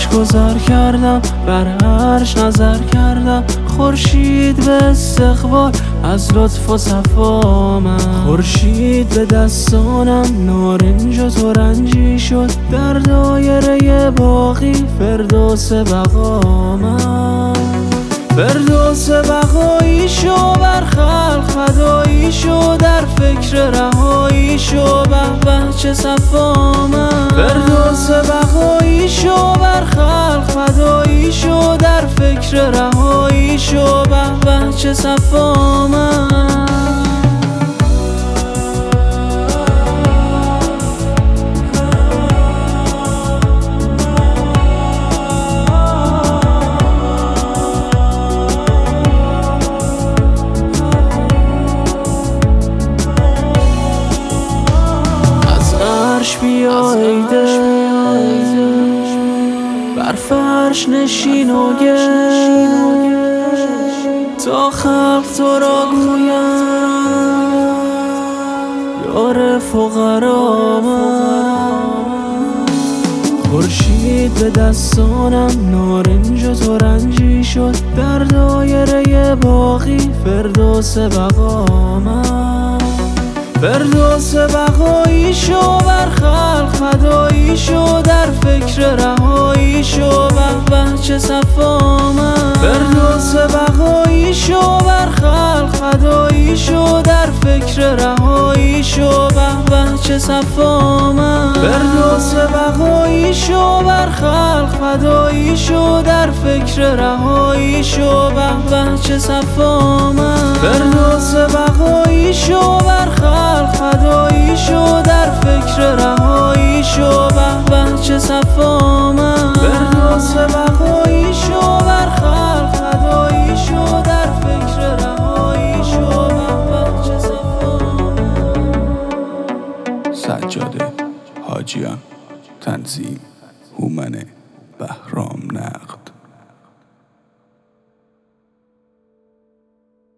خوش گذر کردم، بر عرش نظر کردم، خورشید به استقبال از لطف و صفا من. خورشید به دستانم نارنج و ترنجی شد، در دایره باقی فردوس بقا من. فردوس بقایی شو، بر خلق فدایی شو، در فکر رهایی شو، به به چه صفا من. فردوس بقایی شو، بر خلق فدایی شو، در فکر رهایی شو، به به چه صفا من. بیا ای دل بر فرش نشین و تا خلق تو را گویم یار فقرا من. خورشید به دستانم نارنج و ترنجی شد، در دایره باقی فردوس بقا من. فردوس بقایی شو، بر خلق فدایی شو، در فکر رهایی شو، به به چه صفا من. فردوس بقایی شو، بر خلق فدایی شو، در فکر رهایی شو، به به چه صفا من. فردوس بقایی شو، بر خلق فدایی شو، در فکر رهایی شو، به به چه صفا من. فردوس بقایی شو، بر خلق فدایی شو، در فکر رهایی شو، به به چه صفا من. فردوس بقایی شو، بر خلق فدایی شو، در فکر رهایی شو، به به چه صفا من. سجاده حاجیان، تنظیم هومن بهرام نقل.